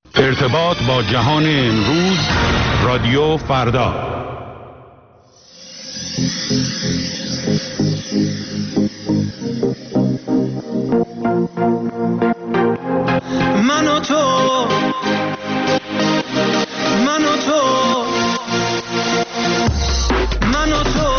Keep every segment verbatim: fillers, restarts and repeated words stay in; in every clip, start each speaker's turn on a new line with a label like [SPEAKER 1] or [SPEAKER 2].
[SPEAKER 1] ارتباط با جهان امروز، رادیو فردا.
[SPEAKER 2] من و تو من و تو من و تو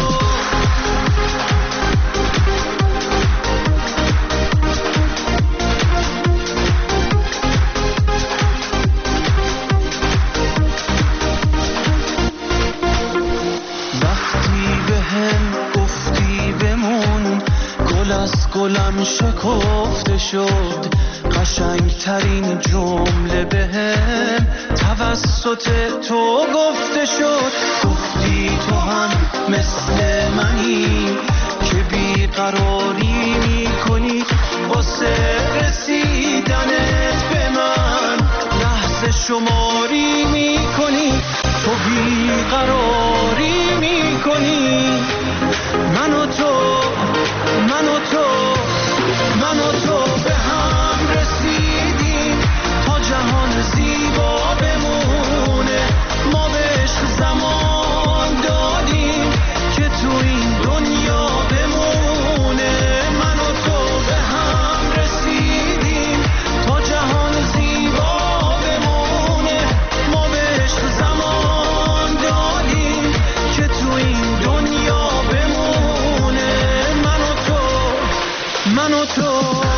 [SPEAKER 2] گلم شکفته شد، قشنگترین جمله بهم توسط تو گفته شد. گفتی تو هم مثل منی که بیقراری میکنی واسه رسیدنت به من، لحظه شماری میکنی، تو بیقراری میکنی. من و تو من و تو من و تو به هم رسیدیم تا جهان زیبا بمونه. ما به عشق زمان دادیم که تو این دنیا بمونه. من و تو به هم رسیدیم تا جهان زیبا بمونه. ما به عشق زمان دادیم که تو این دنیا بمونه. من و تو من و تو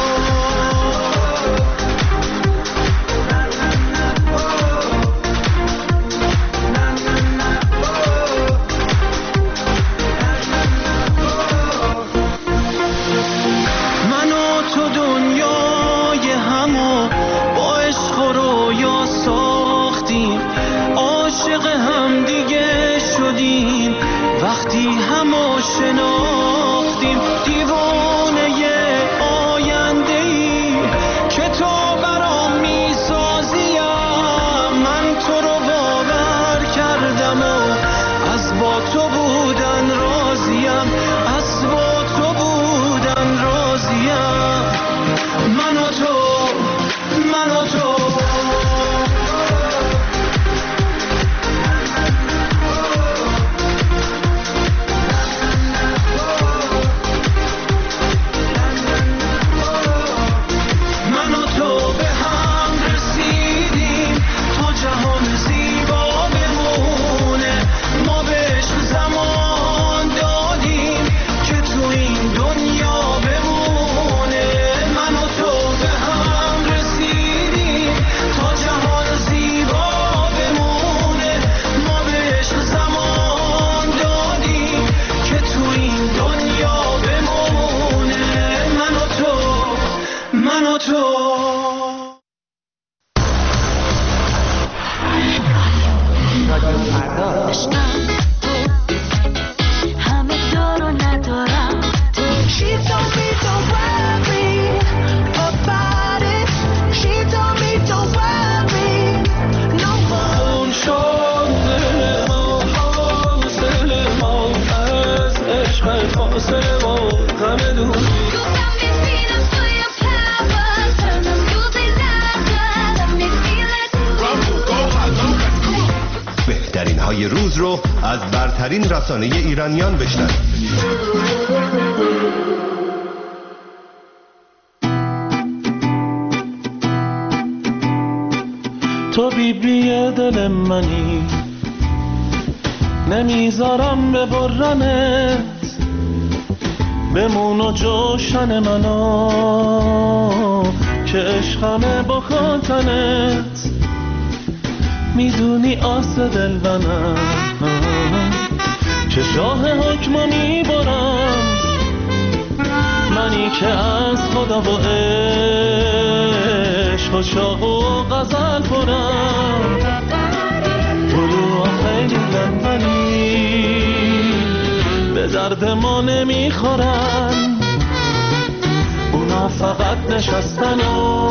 [SPEAKER 2] وقتی همو شناختیم، دیوانه آینده‌ای که تو برام میسازیم. من تو رو باور کردم و از با تو بودن راضیم، از با تو بودن راضیم. من و تو من و تو
[SPEAKER 3] بهترین های روز رو از برترین رسانه ایرانیان بشنوید.
[SPEAKER 4] تو بی بی دل منی، نمیذارم ببرنت، بمون و جوشن منو که عشقمه با خاطنت. میدونی آس دل منم که شاه حکمو میبرم، منی که از خدا و عشق و شاق و غزل پرم. طلوع خیلی لنبنی به درد ما نمیخورن، اونا فقط نشستن و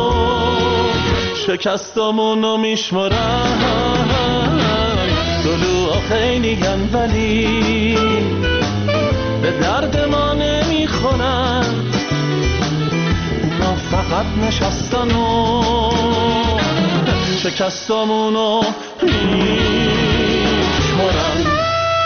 [SPEAKER 4] شکستامونو میشمرن. طلوع خیلی ولی به درد ما نمیخورن، اونا فقط نشستن و شکستامونو میشمرم.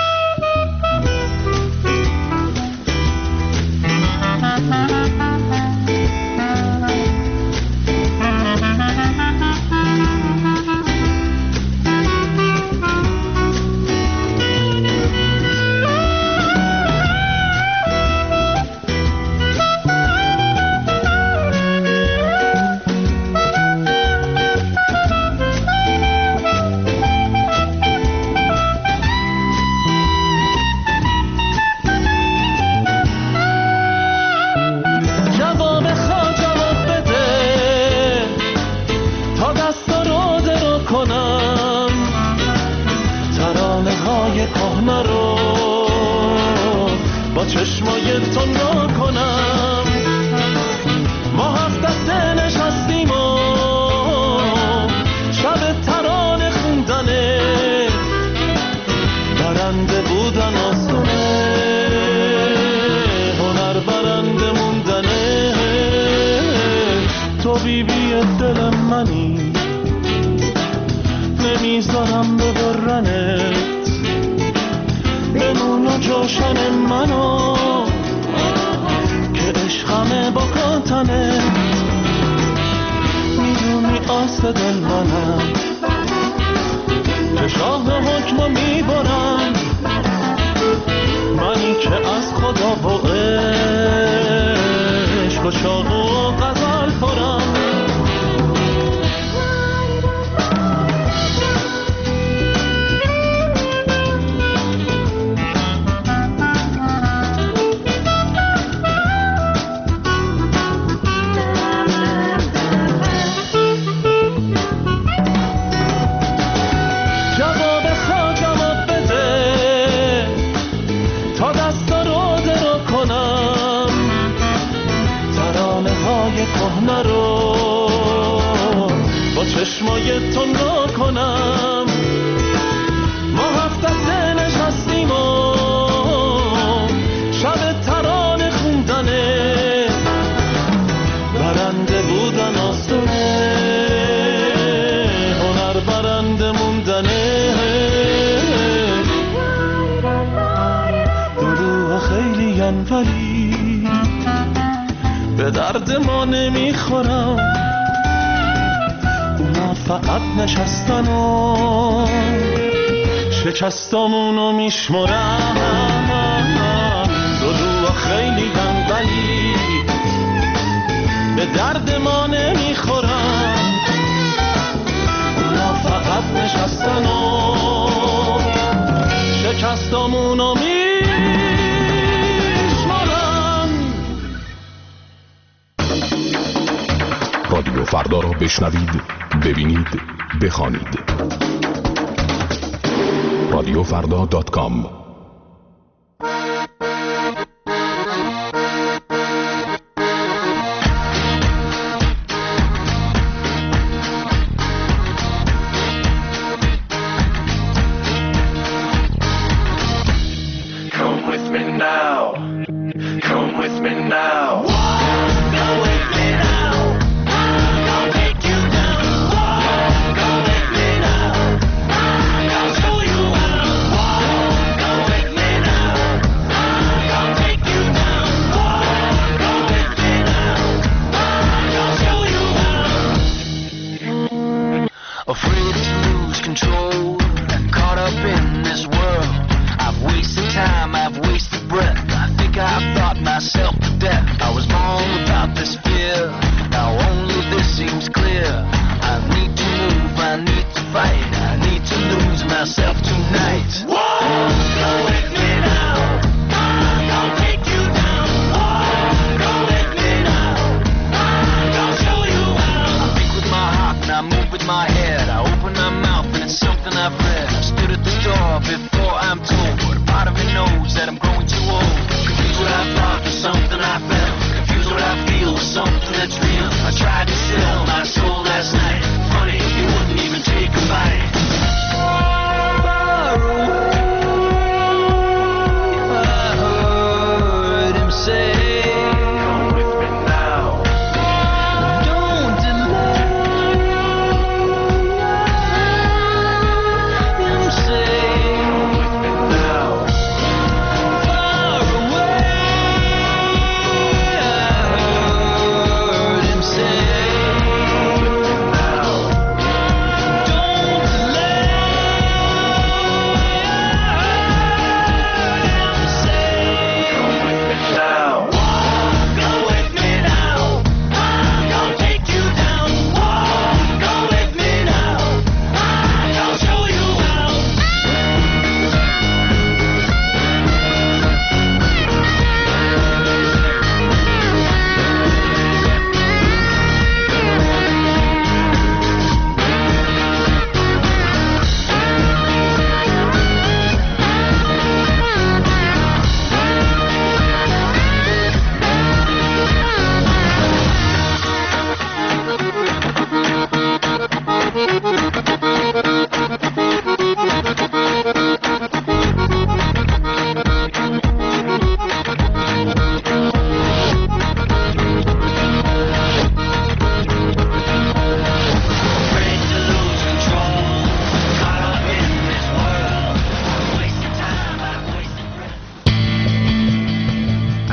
[SPEAKER 4] چشمای تو نگاه کنم. ما هفت دسته نشستیم و شب ترانه خوندنه، برنده بودن آسونه، هنر برنده موندنه. تو بی بی دل منی، نمیذارم ببرنت، بمون و جوشن منو که عشقمه با کاتنه. میدونی آس دل منم که شاه حکمو میبرم، منی که از خدا و عشق و شاق و غزل پرم. چشمای تو نگاه کنم. ما هفت دسته نشستیم و شب ترانه خوندنه، برنده بودن آسونه، هنر برنده موندنه. دروغ خیلی ان ولی به درد ما نمیخورم، فقط نشستن و شکستامونو میشمرم. دلو خیلی هم ولی به درد ما نمیخورم، اونا فقط نشستن و شکستامونو میشمرم.
[SPEAKER 5] رادیو فردا رو بشنوید، ببینید، بخوانید. رادیو فردا دات کام.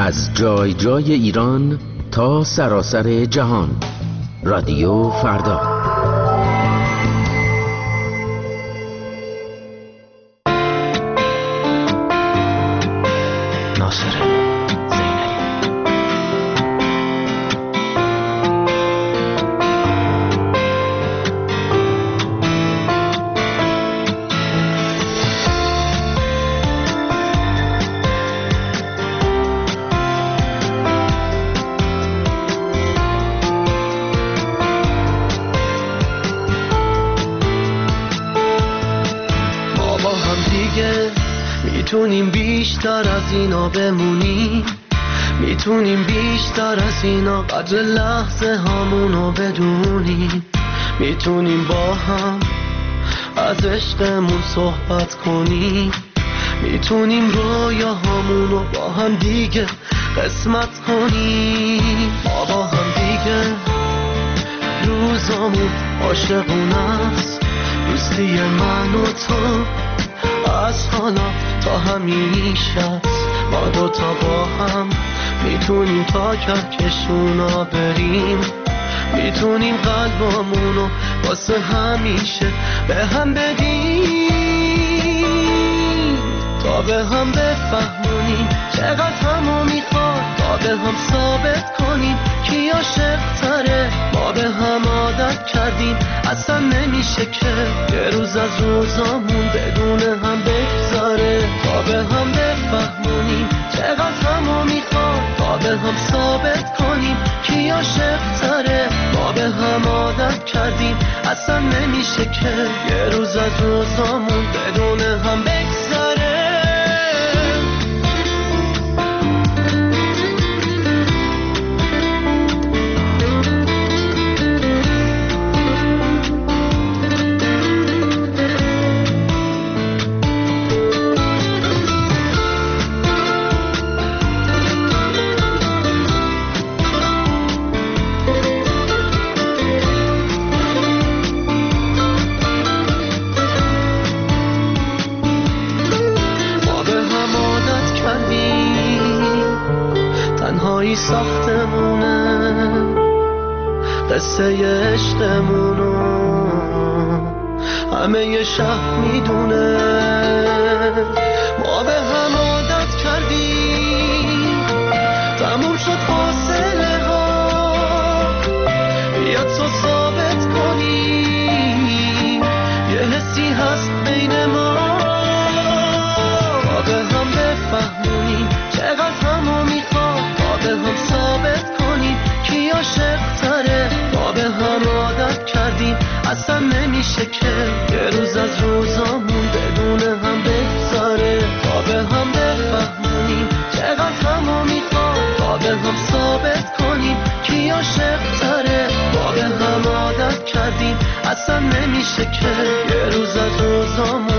[SPEAKER 6] از جای جای ایران تا سراسر جهان. رادیو فردا.
[SPEAKER 2] ناصر میتونیم بیشتر از اینا بمونیم، میتونیم بیشتر از اینا قدر لحظه هامونو بدونیم، میتونیم با هم از عشقمون صحبت کنیم، میتونیم رویاهامونو با هم دیگه قسمت کنیم. ما با هم دیگه روزامون عاشقونه است، دوستی من و تو از حالا تا همیشه. ما دوتا با هم میتونیم تا کهکشونا بریم، میتونیم قلبامونو واسه همیشه به هم بدیم، تا به هم بفهمونیم چقدر همو میخواد، تا به هم ثابت کنیم کی عاشق تره. ما به هم عادت کردیم اصلا نمیشه که یه روز از روزامون بدون هم بگذاره، تا به هم بفهمونیم چقدر همو میخواد، تا به هم ثابت کنیم کی عاشق تره. ما به هم عادت کردیم اصلا نمیشه که یه روز از روزامون بدون هم بگذاره. تنهایی ساختمونه قصه عشقمونو، همه ی شهر میدونه. ما به هم عادت کردیم تموم شد فاصله ها، بیا تو ثابت کنیم یه حسی هست بین ما. ما به هم بفهمونیم چقدر همو میخواد، تا به هم ثابت کنیم کی عاشق تره. ما به هم عادت کردیم اصلا نمیشه که یه روز از روزامون بدون هم بگذاره، تا به هم بفهمونیم چقدر همو میخواد، تا به هم ثابت کنیم کی عاشق تره. ما به هم عادت کردیم اصلا نمیشه که یه روز از روزامون